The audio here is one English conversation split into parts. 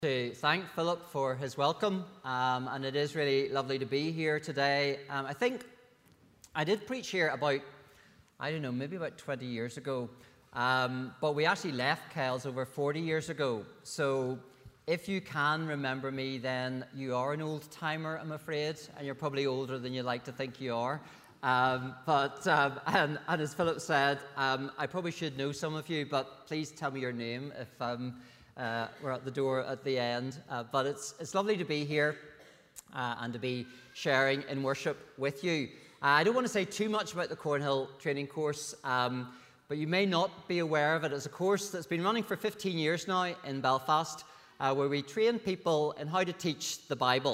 To thank Philip for his welcome, and it is really lovely to be here today. I think I did preach here about, maybe about 20 years ago, but we actually left Kells over 40 years ago. So if you can remember me, then you are an old timer, I'm afraid, and you're probably older than you like to think you are. And as Philip said, I probably should know some of you, but please tell me your name if we're at the door at the end. But it's lovely to be here and to be sharing in worship with you. I don't want to say too much about the Cornhill training course, but you may not be aware of it. It's a course that's been running for 15 years now in Belfast, where we train people in how to teach the Bible.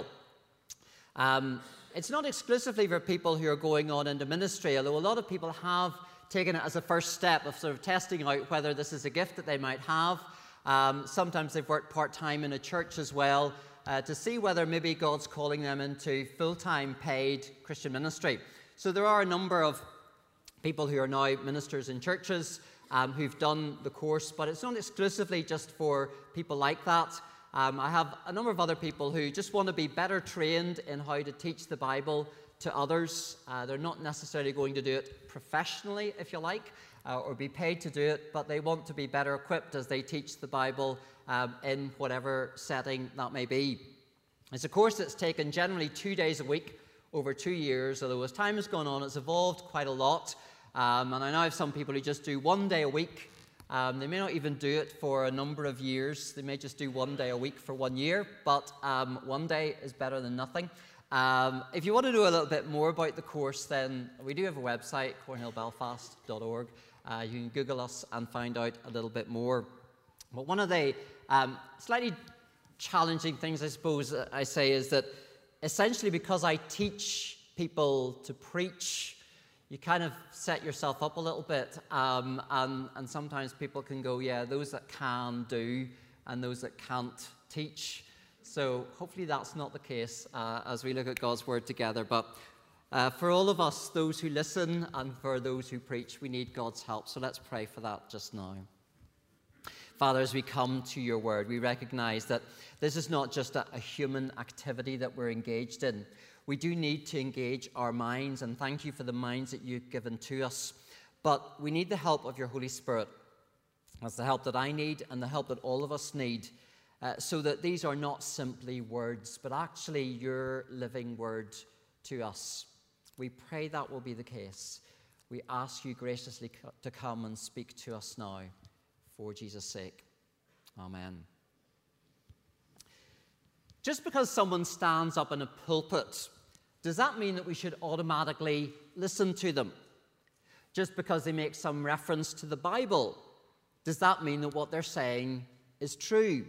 It's not exclusively for people who are going on into ministry, although a lot of people have taken it as a first step of sort of testing out whether this is a gift that they might have. Sometimes they've worked part-time in a church as well to see whether maybe God's calling them into full-time paid Christian ministry. So there are a number of people who are now ministers in churches who've done the course, but it's not exclusively just for people like that. I have a number of other people who just want to be better trained in how to teach the Bible to others. They're not necessarily going to do it professionally, if you like, or be paid to do it, but they want to be better equipped as they teach the Bible in whatever setting that may be. It's a course that's taken generally 2 days a week over 2 years, although as time has gone on, it's evolved quite a lot. And I know I have some people who just do 1 day a week. They may not even do it for a number of years. They may just do 1 day a week for 1 year, but 1 day is better than nothing. If you want to know a little bit more about the course, then we do have a website, cornhillbelfast.org. You can Google us and find out a little bit more. But one of the slightly challenging things, I suppose, I say is that essentially because I teach people to preach, you kind of set yourself up a little bit. And sometimes people can go, yeah, those that can do and those that can't teach. So hopefully that's not the case as we look at God's Word together. But for all of us, those who listen and for those who preach, we need God's help. So let's pray for that just now. Father, as we come to your Word, we recognize that this is not just a human activity that we're engaged in. We do need to engage our minds, and thank you for the minds that you've given to us. But we need the help of your Holy Spirit. That's the help that I need and the help that all of us need. So that these are not simply words, but actually your living word to us. We pray that will be the case. We ask you graciously to come and speak to us now, for Jesus' sake. Amen. Just because someone stands up in a pulpit, does that mean that we should automatically listen to them? Just because they make some reference to the Bible, does that mean that what they're saying is true?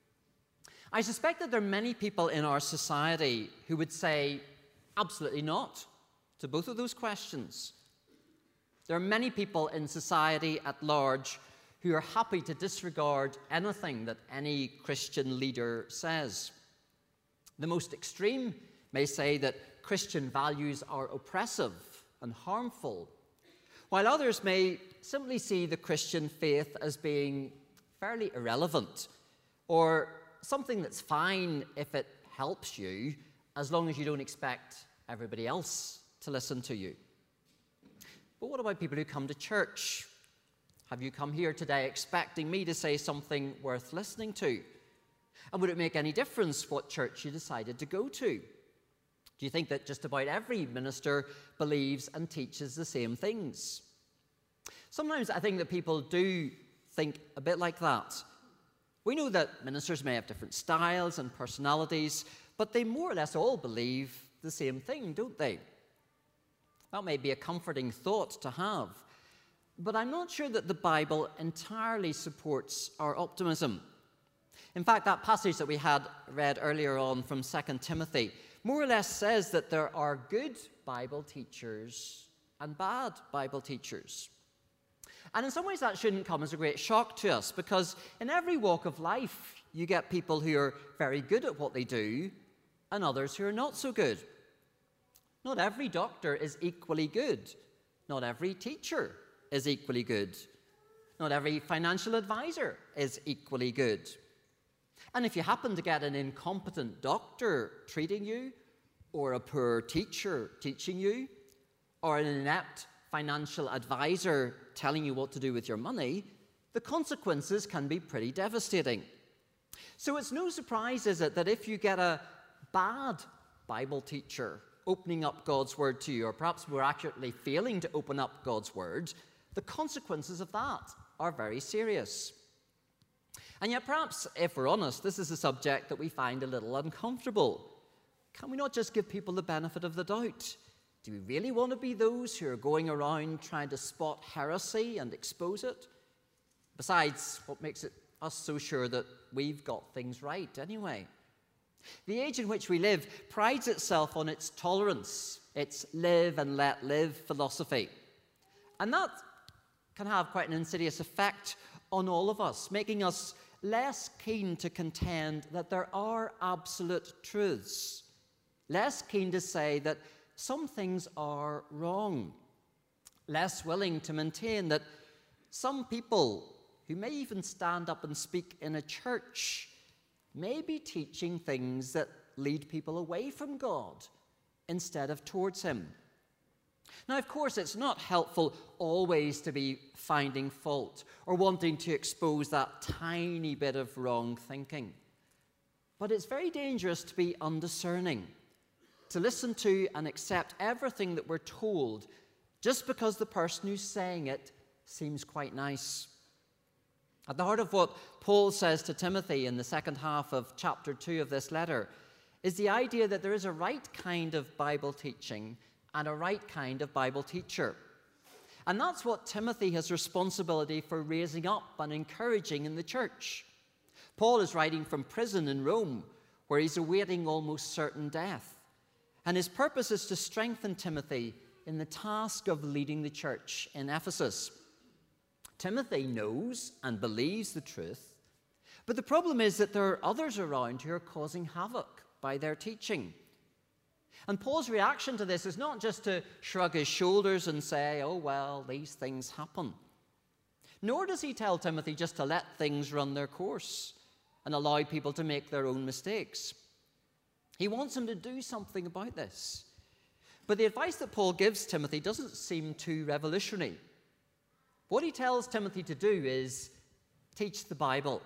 I suspect that there are many people in our society who would say absolutely not to both of those questions. There are many people in society at large who are happy to disregard anything that any Christian leader says. The most extreme may say that Christian values are oppressive and harmful, while others may simply see the Christian faith as being fairly irrelevant, or something that's fine if it helps you, as long as you don't expect everybody else to listen to you. But what about people who come to church? Have you come here today expecting me to say something worth listening to? And would it make any difference what church you decided to go to? Do you think that just about every minister believes and teaches the same things? Sometimes I think that people do think a bit like that. We know that ministers may have different styles and personalities, but they more or less all believe the same thing, don't they? That may be a comforting thought to have, but I'm not sure that the Bible entirely supports our optimism. In fact, that passage that we had read earlier on from 2 Timothy more or less says that there are good Bible teachers and bad Bible teachers. And in some ways that shouldn't come as a great shock to us, because in every walk of life you get people who are very good at what they do and others who are not so good. Not every doctor is equally good. Not every teacher is equally good. Not every financial advisor is equally good. And if you happen to get an incompetent doctor treating you, or a poor teacher teaching you, or an inept financial advisor telling you what to do with your money, the consequences can be pretty devastating. So it's no surprise, is it, that if you get a bad Bible teacher opening up God's Word to you, or perhaps more accurately failing to open up God's Word, the consequences of that are very serious. And yet perhaps, if we're honest, this is a subject that we find a little uncomfortable. Can we not just give people the benefit of the doubt? Do we really want to be those who are going around trying to spot heresy and expose it? Besides, what makes us so sure that we've got things right anyway? The age in which we live prides itself on its tolerance, its live and let live philosophy. And that can have quite an insidious effect on all of us, making us less keen to contend that there are absolute truths, less keen to say that some things are wrong, less willing to maintain that some people who may even stand up and speak in a church may be teaching things that lead people away from God instead of towards Him. Now, of course, it's not helpful always to be finding fault or wanting to expose that tiny bit of wrong thinking. But it's very dangerous to be undiscerning, to listen to and accept everything that we're told just because the person who's saying it seems quite nice. At the heart of what Paul says to Timothy in the second half of chapter 2 of this letter is the idea that there is a right kind of Bible teaching and a right kind of Bible teacher. And that's what Timothy has responsibility for raising up and encouraging in the church. Paul is writing from prison in Rome, where he's awaiting almost certain death. And his purpose is to strengthen Timothy in the task of leading the church in Ephesus. Timothy knows and believes the truth, but the problem is that there are others around who are causing havoc by their teaching. And Paul's reaction to this is not just to shrug his shoulders and say, oh, well, these things happen. Nor does he tell Timothy just to let things run their course and allow people to make their own mistakes. He wants him to do something about this. But the advice that Paul gives Timothy doesn't seem too revolutionary. What he tells Timothy to do is teach the Bible.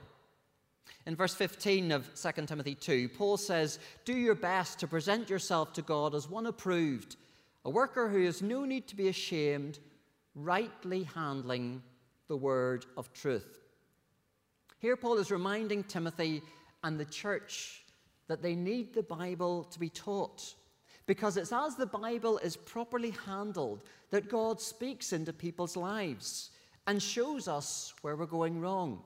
In verse 15 of 2 Timothy 2, Paul says, do your best to present yourself to God as one approved, a worker who has no need to be ashamed, rightly handling the word of truth. Here Paul is reminding Timothy and the church that they need the Bible to be taught, because it's as the Bible is properly handled that God speaks into people's lives and shows us where we're going wrong.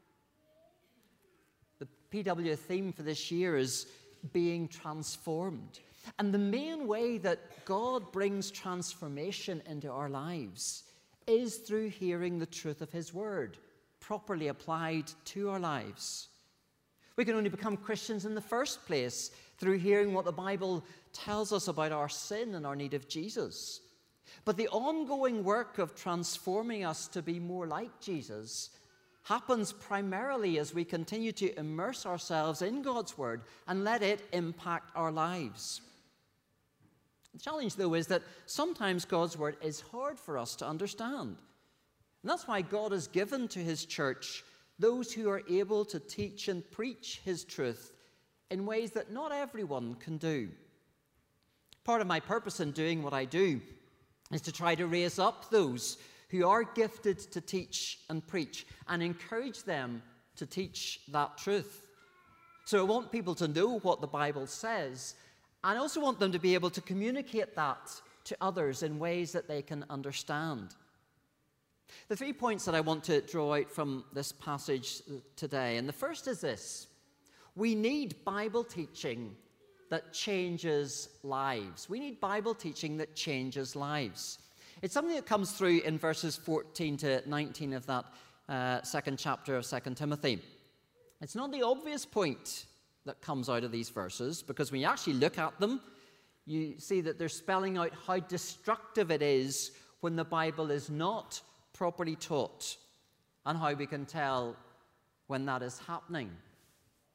The PW theme for this year is being transformed. And the main way that God brings transformation into our lives is through hearing the truth of His Word, properly applied to our lives. We can only become Christians in the first place through hearing what the Bible tells us about our sin and our need of Jesus. But the ongoing work of transforming us to be more like Jesus happens primarily as we continue to immerse ourselves in God's Word and let it impact our lives. The challenge, though, is that sometimes God's Word is hard for us to understand. And that's why God has given to His church those who are able to teach and preach His truth in ways that not everyone can do. Part of my purpose in doing what I do is to try to raise up those who are gifted to teach and preach and encourage them to teach that truth. So I want people to know what the Bible says, and I also want them to be able to communicate that to others in ways that they can understand. The 3 points that I want to draw out from this passage today, and the first is this: we need Bible teaching that changes lives. We need Bible teaching that changes lives. It's something that comes through in verses 14 to 19 of that second chapter of 2 Timothy. It's not the obvious point that comes out of these verses, because when you actually look at them, you see that they're spelling out how destructive it is when the Bible is not properly taught, and how we can tell when that is happening.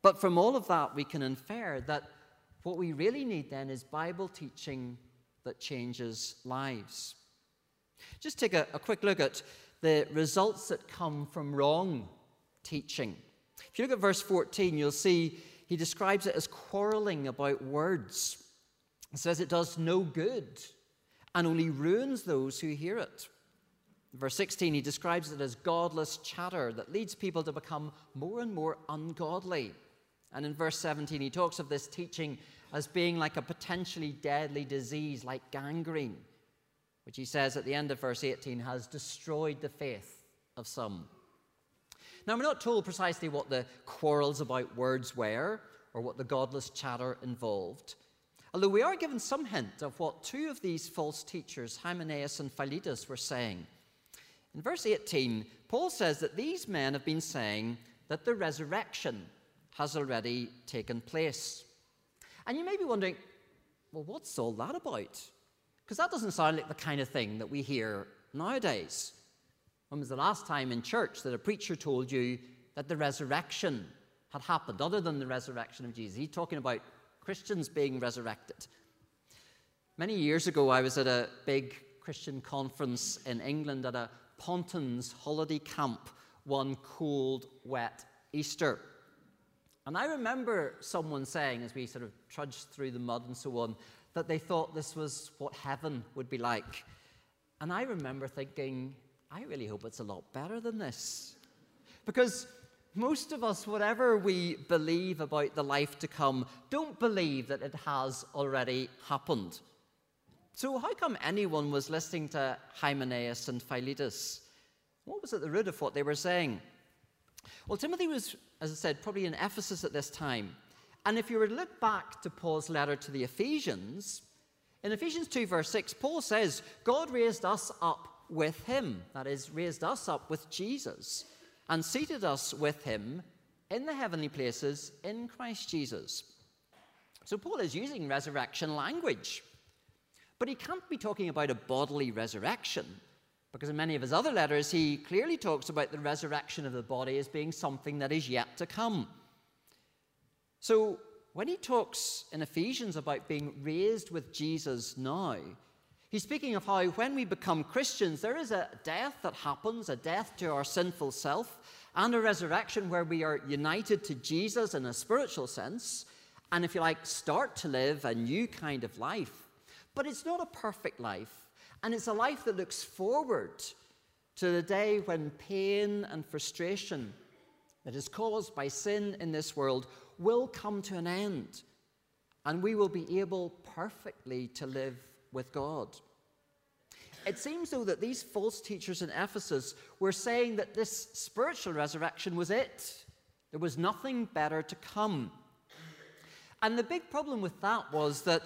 But from all of that, we can infer that what we really need then is Bible teaching that changes lives. Just take a quick look at the results that come from wrong teaching. If you look at verse 14, you'll see he describes it as quarreling about words. He says it does no good and only ruins those who hear it. In verse 16, he describes it as godless chatter that leads people to become more and more ungodly. And in verse 17, he talks of this teaching as being like a potentially deadly disease, like gangrene, which he says at the end of verse 18 has destroyed the faith of some. Now, we're not told precisely what the quarrels about words were or what the godless chatter involved, although we are given some hint of what two of these false teachers, Hymenaeus and Philetus, were saying. In verse 18, Paul says that these men have been saying that the resurrection has already taken place. And you may be wondering, well, what's all that about? Because that doesn't sound like the kind of thing that we hear nowadays. When was the last time in church that a preacher told you that the resurrection had happened, other than the resurrection of Jesus? He's talking about Christians being resurrected. Many years ago, I was at a big Christian conference in England at a Pontins holiday camp one cold, wet Easter. And I remember someone saying, as we sort of trudged through the mud and so on, that they thought this was what heaven would be like. And I remember thinking, I really hope it's a lot better than this. Because most of us, whatever we believe about the life to come, don't believe that it has already happened. So how come anyone was listening to Hymenaeus and Philetus? What was at the root of what they were saying? Well, Timothy was, as I said, probably in Ephesus at this time. And if you were to look back to Paul's letter to the Ephesians, in Ephesians 2, verse 6, Paul says, God raised us up with him, that is, raised us up with Jesus, and seated us with him in the heavenly places in Christ Jesus. So Paul is using resurrection language. But he can't be talking about a bodily resurrection, because in many of his other letters, he clearly talks about the resurrection of the body as being something that is yet to come. So when he talks in Ephesians about being raised with Jesus now, he's speaking of how when we become Christians, there is a death that happens, a death to our sinful self, and a resurrection where we are united to Jesus in a spiritual sense, and if you like, start to live a new kind of life. But it's not a perfect life, and it's a life that looks forward to the day when pain and frustration that is caused by sin in this world will come to an end, and we will be able perfectly to live with God. It seems, though, that these false teachers in Ephesus were saying that this spiritual resurrection was it. There was nothing better to come. And the big problem with that was that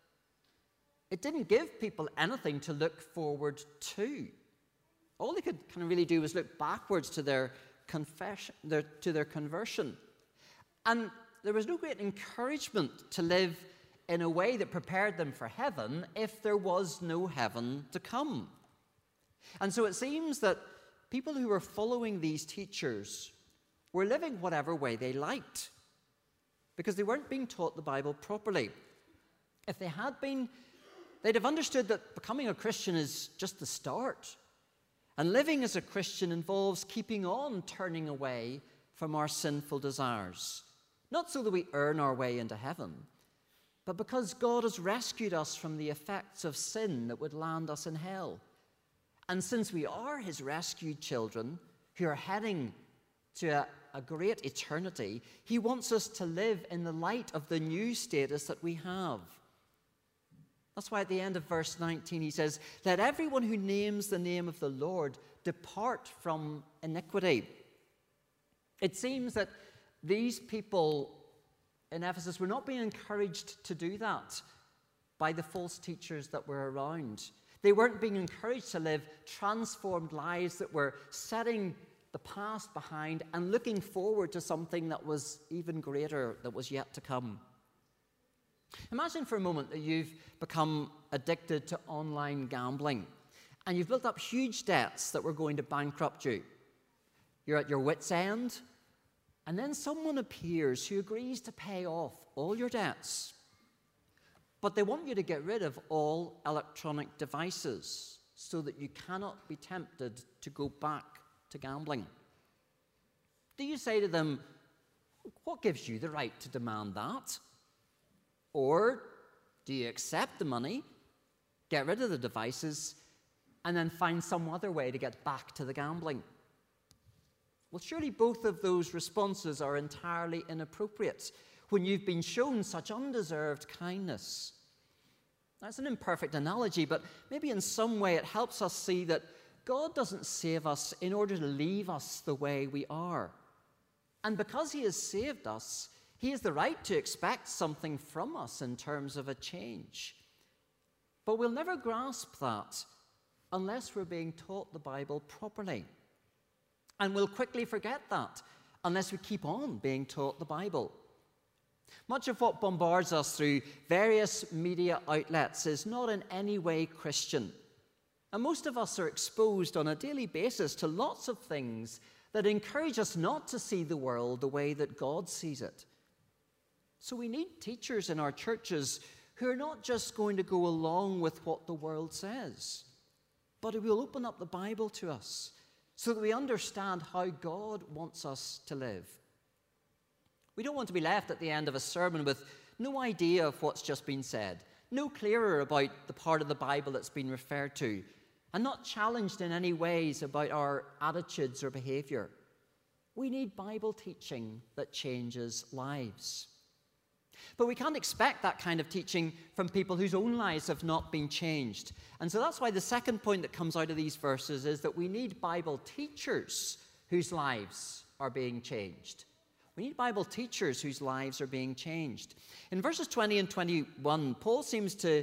it didn't give people anything to look forward to. All they could kind of really do was look backwards to their conversion. And there was no great encouragement to live in a way that prepared them for heaven if there was no heaven to come. And so it seems that people who were following these teachers were living whatever way they liked, because they weren't being taught the Bible properly. If they had been, they'd have understood that becoming a Christian is just the start. And living as a Christian involves keeping on turning away from our sinful desires. Not so that we earn our way into heaven, but because God has rescued us from the effects of sin that would land us in hell. And since we are his rescued children who are heading to a great eternity, he wants us to live in the light of the new status that we have. That's why at the end of verse 19 he says, "Let everyone who names the name of the Lord depart from iniquity." It seems that these people in Ephesus were not being encouraged to do that by the false teachers that were around. They weren't being encouraged to live transformed lives that were setting the past behind and looking forward to something that was even greater, that was yet to come. Imagine for a moment that you've become addicted to online gambling and you've built up huge debts that were going to bankrupt you. You're at your wit's end And then someone appears who agrees to pay off all your debts. But they want you to get rid of all electronic devices so that you cannot be tempted to go back to gambling. Do you say to them, what gives you the right to demand that? Or do you accept the money, get rid of the devices, and then find some other way to get back to the gambling? Well, surely both of those responses are entirely inappropriate when you've been shown such undeserved kindness. That's an imperfect analogy, but maybe in some way it helps us see that God doesn't save us in order to leave us the way we are. And because he has saved us, he has the right to expect something from us in terms of a change. But we'll never grasp that unless we're being taught the Bible properly. And we'll quickly forget that unless we keep on being taught the Bible. Much of what bombards us through various media outlets is not in any way Christian. And most of us are exposed on a daily basis to lots of things that encourage us not to see the world the way that God sees it. So we need teachers in our churches who are not just going to go along with what the world says, but who will open up the Bible to us so that we understand how God wants us to live. We don't want to be left at the end of a sermon with no idea of what's just been said, no clearer about the part of the Bible that's been referred to, and not challenged in any ways about our attitudes or behavior. We need Bible teaching that changes lives. But we can't expect that kind of teaching from people whose own lives have not been changed. And so that's why the second point that comes out of these verses is that we need Bible teachers whose lives are being changed. We need Bible teachers whose lives are being changed. In verses 20 and 21, Paul seems to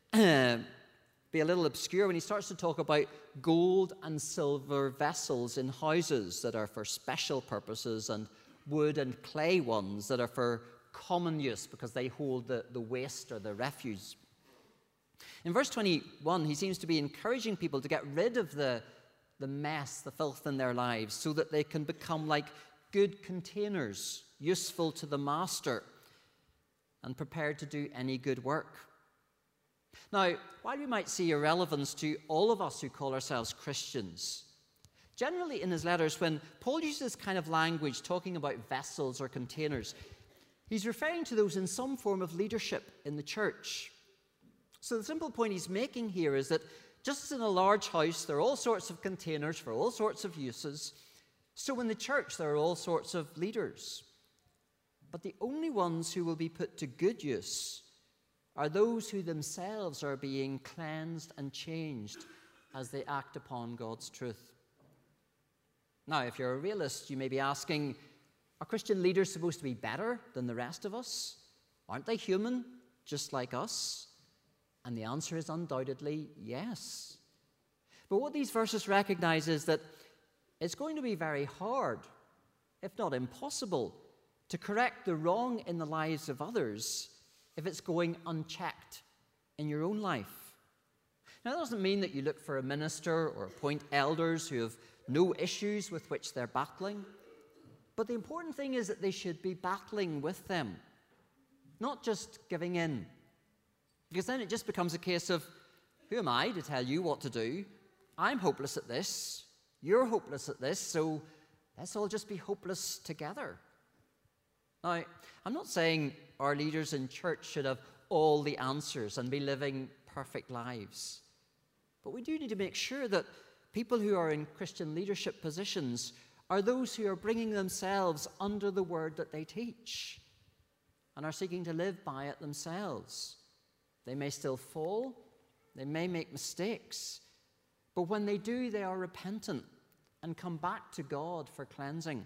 be a little obscure when he starts to talk about gold and silver vessels in houses that are for special purposes and wood and clay ones that are for common use because they hold the waste or the refuse. In verse 21, he seems to be encouraging people to get rid of the mess, the filth in their lives so that they can become like good containers, useful to the master and prepared to do any good work. Now, while we might see a relevance to all of us who call ourselves Christians, generally in his letters, when Paul uses this kind of language talking about vessels or containers, he's referring to those in some form of leadership in the church. So the simple point he's making here is that just as in a large house, there are all sorts of containers for all sorts of uses, so in the church there are all sorts of leaders. But the only ones who will be put to good use are those who themselves are being cleansed and changed as they act upon God's truth. Now, if you're a realist, you may be asking, are Christian leaders supposed to be better than the rest of us? Aren't they human, just like us? And the answer is undoubtedly yes. But what these verses recognize is that it's going to be very hard, if not impossible, to correct the wrong in the lives of others if it's going unchecked in your own life. Now, that doesn't mean that you look for a minister or appoint elders who have no issues with which they're battling. But the important thing is that they should be battling with them, not just giving in. Because then it just becomes a case of, who am I to tell you what to do? I'm hopeless at this. You're hopeless at this, so let's all just be hopeless together. Now, I'm not saying our leaders in church should have all the answers and be living perfect lives. But we do need to make sure that people who are in Christian leadership positions are those who are bringing themselves under the word that they teach and are seeking to live by it themselves. They may still fall, they may make mistakes, but when they do, they are repentant and come back to God for cleansing.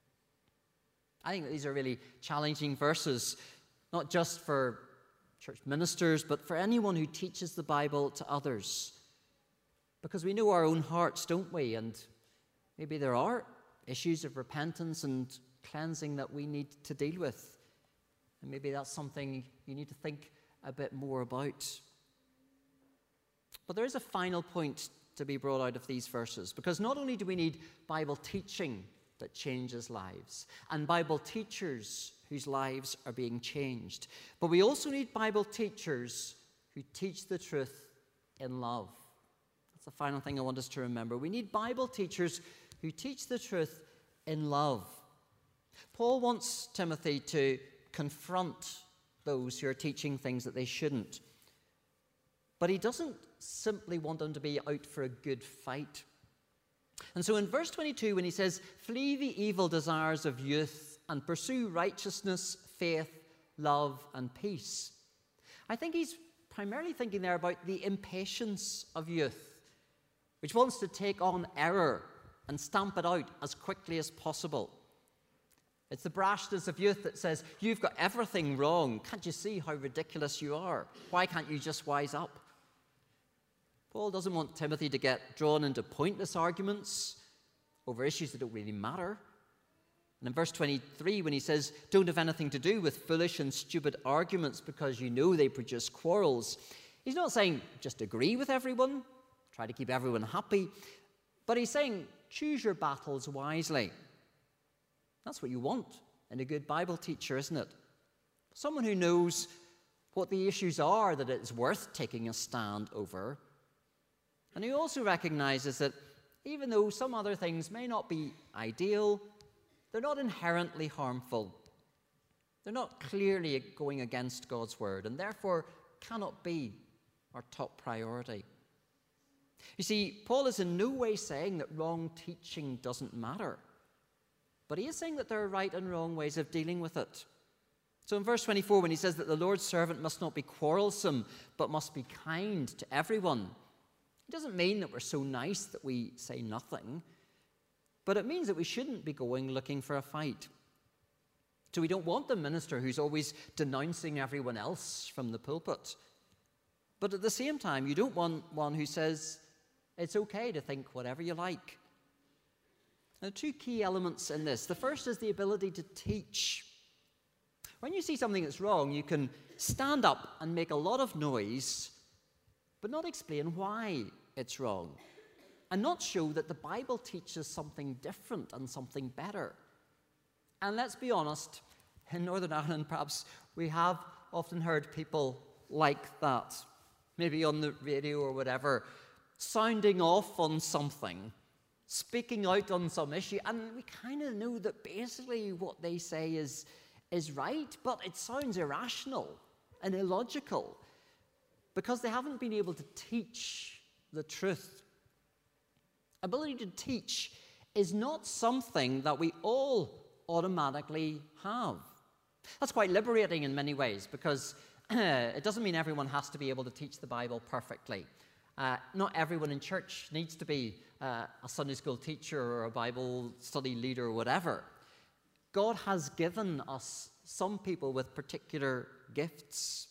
I think that these are really challenging verses, not just for church ministers, but for anyone who teaches the Bible to others. Because we know our own hearts, don't we? And maybe there are issues of repentance and cleansing that we need to deal with. And maybe that's something you need to think a bit more about. But there is a final point to be brought out of these verses, because not only do we need Bible teaching that changes lives, and Bible teachers whose lives are being changed. But we also need Bible teachers who teach the truth in love. That's the final thing I want us to remember. We need Bible teachers who teach the truth in love. Paul wants Timothy to confront those who are teaching things that they shouldn't. But he doesn't simply want them to be out for a good fight. And so in verse 22, when he says, "Flee the evil desires of youth and pursue righteousness, faith, love, and peace," I think he's primarily thinking there about the impatience of youth, which wants to take on error and stamp it out as quickly as possible. It's the brashness of youth that says, "You've got everything wrong. Can't you see how ridiculous you are? Why can't you just wise up?" Paul doesn't want Timothy to get drawn into pointless arguments over issues that don't really matter. And in verse 23, when he says, "Don't have anything to do with foolish and stupid arguments because you know they produce quarrels," he's not saying just agree with everyone, try to keep everyone happy, but he's saying choose your battles wisely. That's what you want in a good Bible teacher, isn't it? Someone who knows what the issues are that it's worth taking a stand over, and who also recognizes that even though some other things may not be ideal, they're not inherently harmful. They're not clearly going against God's word, and therefore cannot be our top priority. You see, Paul is in no way saying that wrong teaching doesn't matter, but he is saying that there are right and wrong ways of dealing with it. So in verse 24, when he says that the Lord's servant must not be quarrelsome, but must be kind to everyone, it doesn't mean that we're so nice that we say nothing, but it means that we shouldn't be going looking for a fight. So we don't want the minister who's always denouncing everyone else from the pulpit. But at the same time, you don't want one who says it's okay to think whatever you like. Now, two key elements in this. The first is the ability to teach. When you see something that's wrong, you can stand up and make a lot of noise, but not explain why it's wrong, and not show that the Bible teaches something different and something better. And let's be honest, in Northern Ireland perhaps we have often heard people like that, maybe on the radio or whatever, sounding off on something, speaking out on some issue, and we kind of know that basically what they say is right, but it sounds irrational and illogical because they haven't been able to teach the truth. Ability to teach is not something that we all automatically have. That's quite liberating in many ways because it doesn't mean everyone has to be able to teach the Bible perfectly. Not everyone in church needs to be a Sunday school teacher or a Bible study leader or whatever. God has given us some people with particular gifts.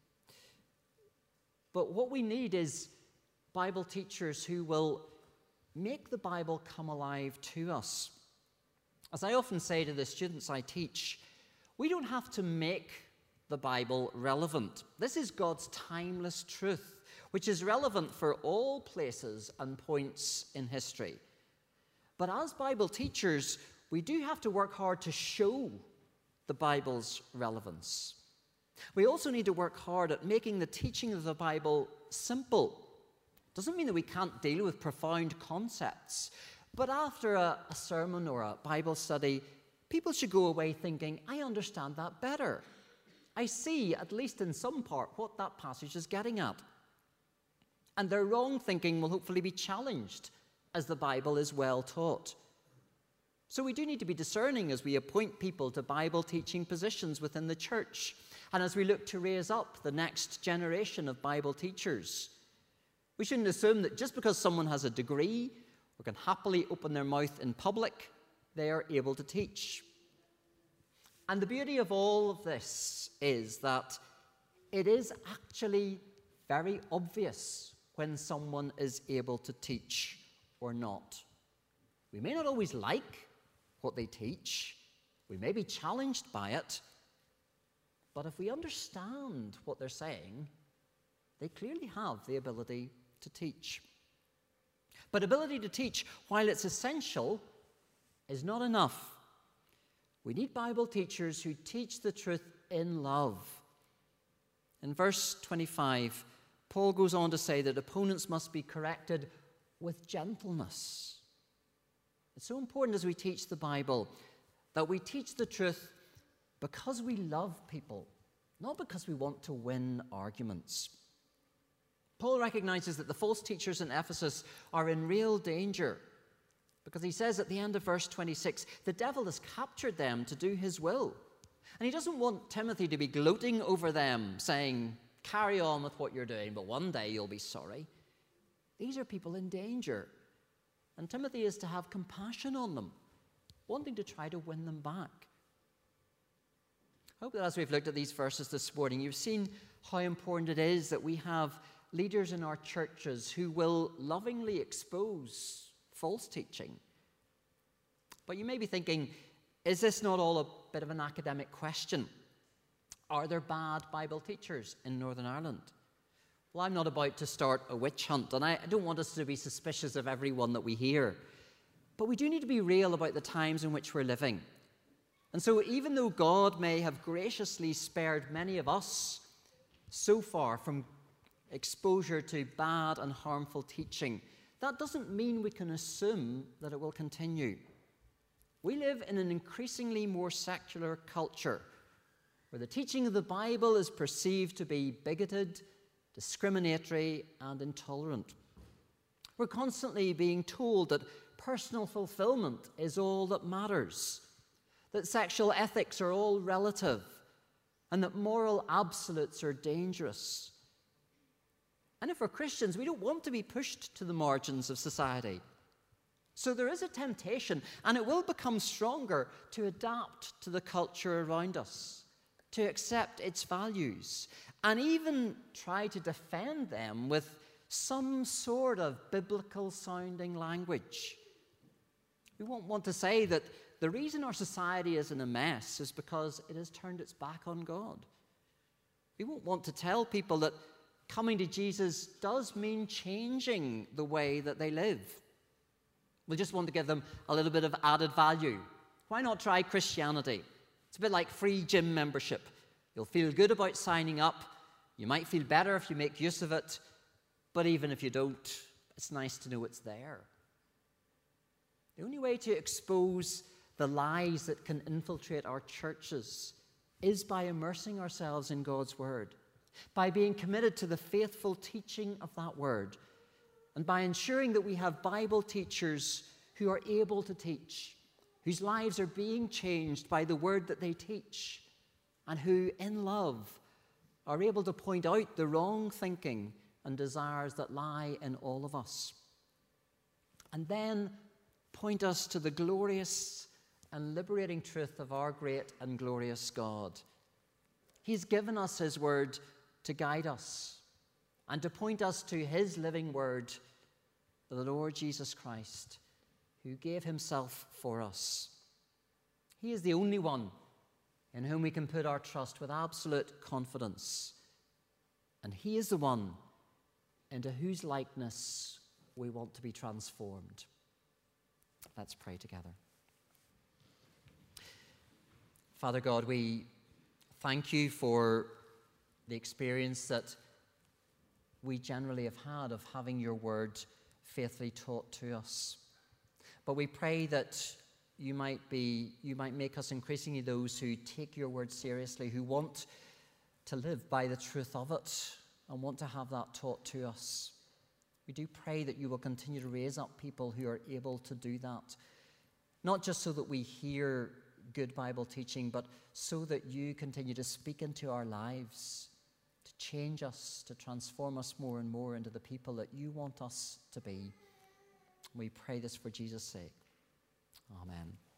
But what we need is Bible teachers who will make the Bible come alive to us. As I often say to the students I teach, we don't have to make the Bible relevant. This is God's timeless truth, which is relevant for all places and points in history. But as Bible teachers, we do have to work hard to show the Bible's relevance. We also need to work hard at making the teaching of the Bible simple. Doesn't mean that we can't deal with profound concepts, but after a sermon or a Bible study, people should go away thinking, I understand that better. I see, at least in some part, what that passage is getting at. And their wrong thinking will hopefully be challenged as the Bible is well taught. So we do need to be discerning as we appoint people to Bible teaching positions within the church, and as we look to raise up the next generation of Bible teachers. We shouldn't assume that just because someone has a degree or can happily open their mouth in public, they are able to teach. And the beauty of all of this is that it is actually very obvious when someone is able to teach or not. We may not always like what they teach. We may be challenged by it. But if we understand what they're saying, they clearly have the ability to teach. But ability to teach, while it's essential, is not enough. We need Bible teachers who teach the truth in love. In verse 25, Paul goes on to say that opponents must be corrected with gentleness. It's so important as we teach the Bible that we teach the truth because we love people, not because we want to win arguments. Paul recognizes that the false teachers in Ephesus are in real danger because he says at the end of verse 26, the devil has captured them to do his will. And he doesn't want Timothy to be gloating over them, saying, carry on with what you're doing, but one day you'll be sorry. These are people in danger. And Timothy is to have compassion on them, wanting to try to win them back. I hope that as we've looked at these verses this morning, you've seen how important it is that we have leaders in our churches who will lovingly expose false teaching. But you may be thinking, is this not all a bit of an academic question? Are there bad Bible teachers in Northern Ireland? Well, I'm not about to start a witch hunt, and I don't want us to be suspicious of everyone that we hear. But we do need to be real about the times in which we're living. And so even though God may have graciously spared many of us so far from exposure to bad and harmful teaching, that doesn't mean we can assume that it will continue. We live in an increasingly more secular culture where the teaching of the Bible is perceived to be bigoted, discriminatory, and intolerant. We're constantly being told that personal fulfillment is all that matters, that sexual ethics are all relative, and that moral absolutes are dangerous. And if we're Christians, we don't want to be pushed to the margins of society. So there is a temptation, and it will become stronger, to adapt to the culture around us, to accept its values, and even try to defend them with some sort of biblical-sounding language. We won't want to say that the reason our society is in a mess is because it has turned its back on God. We won't want to tell people that coming to Jesus does mean changing the way that they live. We just want to give them a little bit of added value. Why not try Christianity? It's a bit like free gym membership. You'll feel good about signing up. You might feel better if you make use of it. But even if you don't, it's nice to know it's there. The only way to expose the lies that can infiltrate our churches is by immersing ourselves in God's Word, by being committed to the faithful teaching of that Word, and by ensuring that we have Bible teachers who are able to teach, whose lives are being changed by the Word that they teach, and who, in love, are able to point out the wrong thinking and desires that lie in all of us. And then point us to the glorious and liberating truth of our great and glorious God. He's given us His Word to guide us and to point us to His living Word, the Lord Jesus Christ, who gave Himself for us. He is the only one in whom we can put our trust with absolute confidence. And He is the one into whose likeness we want to be transformed. Let's pray together. Father God, we thank You for the experience that we generally have had of having Your Word faithfully taught to us. But we pray that you might make us increasingly those who take Your Word seriously, who want to live by the truth of it and want to have that taught to us. We do pray that You will continue to raise up people who are able to do that, not just so that we hear good Bible teaching, but so that You continue to speak into our lives, to change us, to transform us more and more into the people that You want us to be. We pray this for Jesus' sake. Amen.